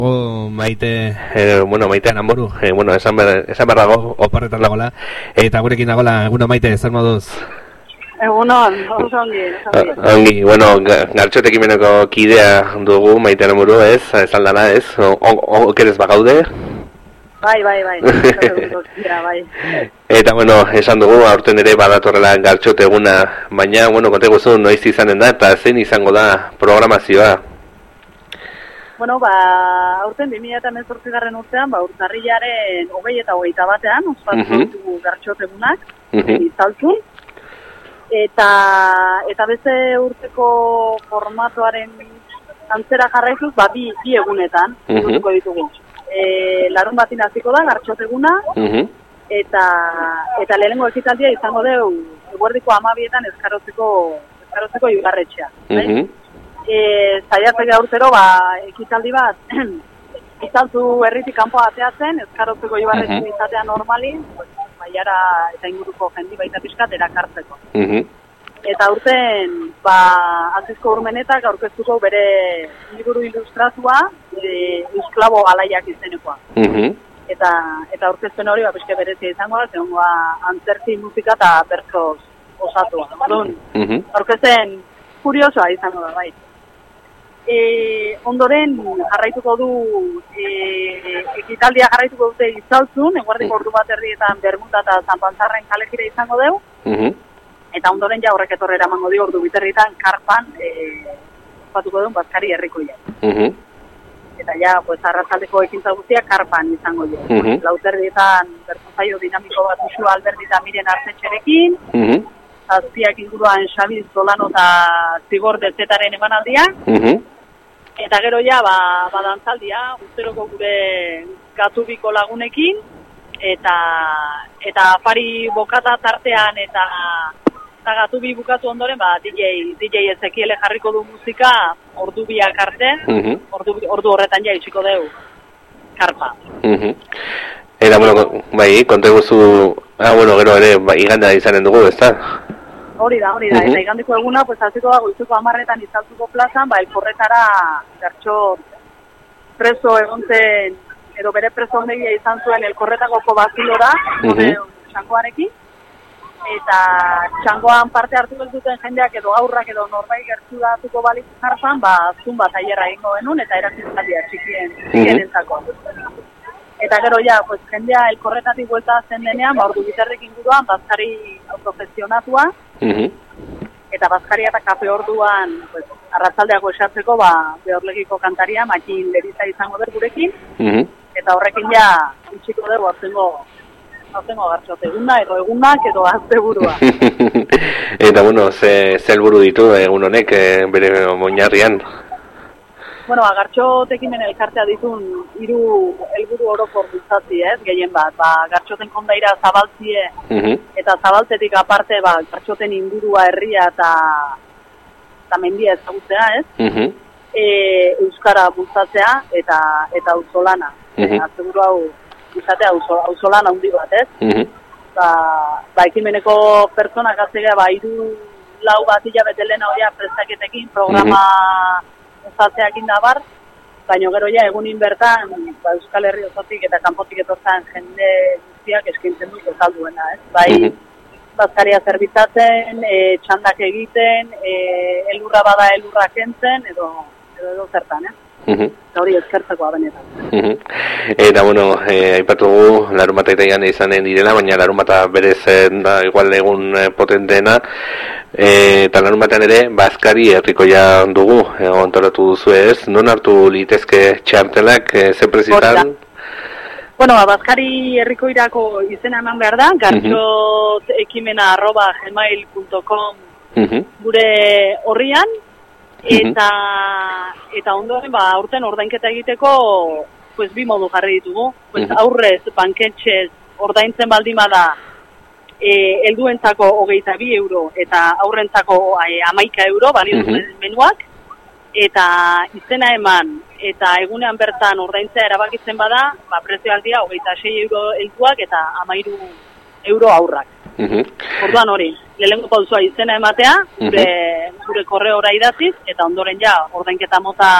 Maite, Maitean Anboru, esan behar dago, oparretan dagoela, eta gurekin dagoela, eguno Maite, zer moduz? Egunon, oso ongi. Ongi, gartxotekimeneko kidea dugu, Maitean Anboru, ez, aldana, ez, okerez bagaude? Bai. Eta, esan dugu, aurten ere badatorrela gartxote eguna, baina, konte guzu, noiz izanen da, eta zein izango da programazioa? Aurten 2018 urtean, urtarrilaren 20 eta 21 ospatu dugu gartxotegunak, izaltzun. Eta beste urteko formatoaren antzera jarraizuz, bi egunetan ditugu. Larun batin hasiko da gartxoteguna, eta lehenengo ekitaldia izango dugu eguerdiko 12etan eskarotzeko igarretxea. Zaiatzea urtero ekitaldi bat izaltu herritik kanpoa ateatzen, eskarotzeko ibarretxu izatea normali, baiara eta inguruko jendi baita pixkat erakartzeko. Eta urten, azizko urmenetak aurkeztuko bere liburu ilustratua Eusklabo Alaiak izenekoa. Eta aurkezpen hori pixke berezia izango da, zegoen antzerki musika eta bertsoz osatua. Aurkezten kuriosoa izango da, bai. Ondoren jarraituko du ekitaldia jarraituko dute izaltzun, eguerdiko ordu bat erdietan Bermuda eta Zanpantzarren kalekira izango dugu, eta ondoren horrek etorrera emango dio ordu biterritan karpan ospatuko duen Baskari herrikoia. Eta arratsaldeko ekintza guztiak karpan izango dio. Lauterdietan bertzaio dinamiko bat usu Alberdi eta Miren Artetxerekin, zazpiak inguruan Xabiz Solano eta Zigor Dezetaren emanaldia, eta gero dantzaldia, urteroko gure Gatubiko lagunekin, eta afari bokata tartean eta Gatubi bukatu ondoren, DJ Ezekiele jarriko du musika ordu biak arte, ordu horretan itxiko dugu karpa. Eta, konte guzu, gero ere, igandea izanen dugu, ezta? Hori da, eta igandeko eguna, hasiko da goizuko 10etan izaltuko plazan, elkorretara gartxo preso egon zen, edo bere preso ondegia izan zuen elkorretako bazilora, txangoarekin, eta txangoan parte hartu duten jendeak edo aurrak edo norbait gertu datuko balitz jartzen, zun bat aierra egingo genuen, eta erazizaldia txikien entzako. Eta gero jendea elkorretatik buelta zen denean, ordu biterrek inguruan, Baskari autogestionatua, eta Baskaria eta kafe orduan, arratzaldeako esatzeko, Behorlegiko kantaria, Makin Leriza izango dut gurekin, eta horrekin itxiko dugu aurtengo gartxote eguna, edo egunak, edo asteburua. Eta, ze helburu ditu egun honek bere oinarrian? Gartxotekimen elkartea ditun 3 helburu orokor bultzatzi, gehien bat. Gartxoten kondaira zabaltzie, eta zabaltzetik aparte, gartxoten ingurua herria eta mendia ezagutzea, Euskara bultzatzea eta auzolana. Azteguru hau izatea auzolana handi bat, ekimeneko pertsonak aztegea, 3-4 bat hilabete lehena horia prestaketekin programa osatzeakin dabar, baina gero egunin bertan Euskal Herri osotik eta kanpotik etortzen jende guztiak eskaintzen dut esalduena, Baskaria zerbitzatzen, txandak egiten, elurra bada elurra kentzen, edo zertan, eta hori ezkertzekoa benetan. Eta, aipatu gu, larunbata itaian izanen direla, baina larunbata berez da igual egun potenteena, eta larunbatean ere, Baskari herrikoia dugu, antolatu duzu ez, non hartu litezke txartelak, ze prezitan? Baskari herrikoirako izena eman behar da, gartxotekimena@gmail.com gure horrian, eta ondoren, aurten ordainketa egiteko, 2 modu jarri ditugu, aurrez, banketxez, ordaintzen baldimada, helduentzako 22 euro, eta aurrentzako 11 euro, balio menuak, eta izena eman, eta egunean bertan ordaintzea erabakitzen bada, prezioak dira 26 euro helduak eta 13 euro aurrak. Orduan hori, lehenengo pausua izena ematea, gure korreora idatziz, eta ondoren ordainketa mota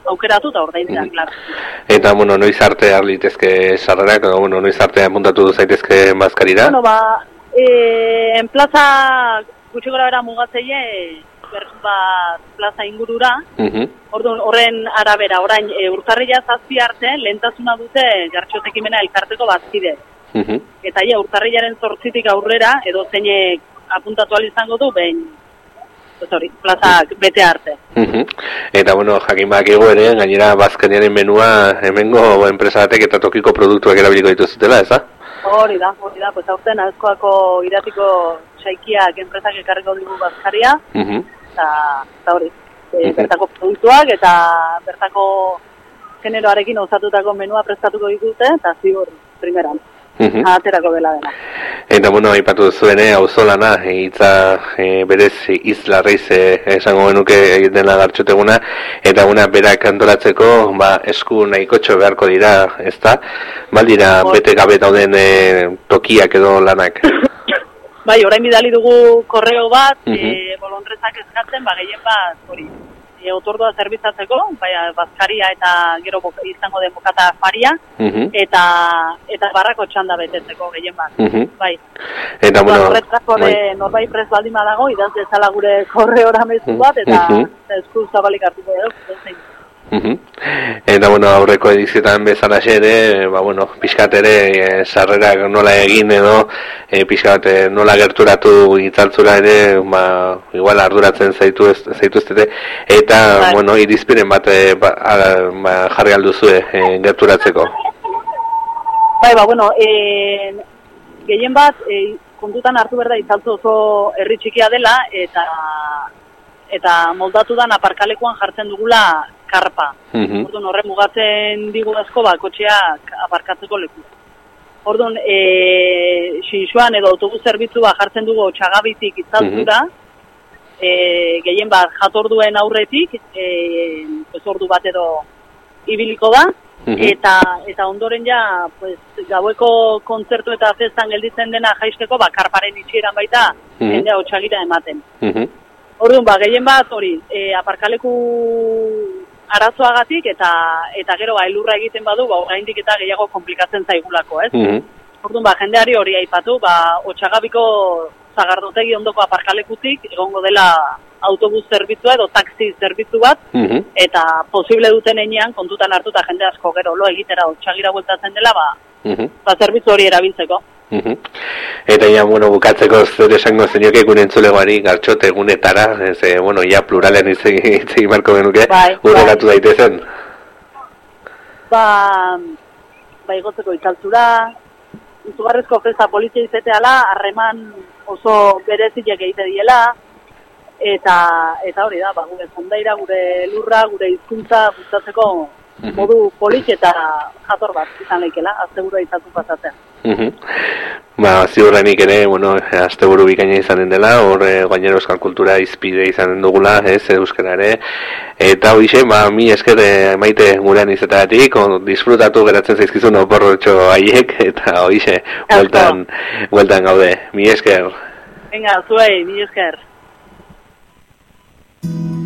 aukeratu eta ordaintzea, klaro. Eta, noiz arte har litezke sarrerak, noiz arte apuntatu zaitezke bazkarira? En plaza gutxi gora bera mugatzeie, bat plaza ingurura, orduan horren arabera, orain urtarrila 7 arte, lehentasuna dute Gartxotekimena elkarteko bazkide. Eta urtarrilaren 8 aurrera, edo zeinek apuntatu izango du, behin, plazak bete arte. Eta, jakin bakigu ere, gainera bazkariaren menua hemengo enpresa batek eta tokiko produktuak erabiliko dituzutela, eza? Hori da, pues aurten Azkoako iratiko saikiak enpresak ekarriko dugu bazkaria, eta hori, bertako produktuak eta bertako generoarekin osatutako menua prestatuko dituzte, eta ziur primeran. Aterako dela dena. Eta, aipatu zuene, auzolana, hitza berez izlarreiz esango genuke dena Gartxoteguna, eta berak antolatzeko esku nahikotxo beharko dira, ezta? Baldira bete gabe dauden tokiak edo lanak? Bai, orain bidali dugu korreo bat, bolondrezak eskatzen, gehien bat, hori, otordua zerbitzatzeko, bazkaria eta gero izango den bokata faria, eta barrako txanda betetzeko gehien bat. Bai. Eta, norbait prest baldin badago, idaz dezala gure korreora mezu bat, eta esku zabalik hartuko edo. Eta, aurreko edizietan bezala ere, pixkat ere sarrerak nola egin edo, pixkat nola gerturatu itzaltzura ere, igual arduratzen zaituztete, eta, irizpiren bat jarri alduzue gerturatzeko. Bai, gehien bat, kontutan hartu berda itzaltzu oso herri txikia dela, eta moldatu dan aparkalekuan jartzen dugula karpa. Orduan, horre mugatzen digu asko, kotxeak aparkatzeko leku. Orduan, Xinxuan edo autobus zerbitzu jartzen dugu Otxagabitik itzaltzura, gehien bat jatorduen aurretik, ordu bat edo ibiliko da, eta ondoren ja, gaueko kontzertu eta festan gelditzen dena jaizkeko, karparen itxieran baita, jendea Otxagira ematen. Orduan, gehien bat hori, aparkaleku arazoagatik eta gero elurra egiten badu, oraindik eta gehiago komplikatzen zaigulako, ez? Orduan, jendeari hori aipatu, Otxagabiko Zagardotegi ondoko aparkalekutik egongo dela autobus zerbitzua edo taxi zerbitzu bat, eta posible duten enean kontutan hartu eta jende asko gero lo egitera Otxagira bueltatzen dela, zerbitzu hori erabiltzeko. Eta bukatzeko zer esango zenioke gure entzulegoari Gartxotegunetara, ja pluralen itzegin marko genuke, urrelatu daitezen. Igotzeko itzaltzura, izugarrezko festa polizia izateala, harreman oso bereziak egite diela, eta hori da, gure zondaira, gure lurra, gure hizkuntza gustatzeko modu polit eta jator bat izan leikela, aztegura izatu pasatzen. Ziurrenik ere, asteburu bikaina izanen dela, hor gainero euskal kultura izpide izanen dugula, euskara ere, eta hoxe, mi esker maite gurean izatagatik, disfrutatu geratzen zaizkizun oporrotxo haiek, eta hoxe, bueltan gaude, mi esker. Venga, zuei, mi esker.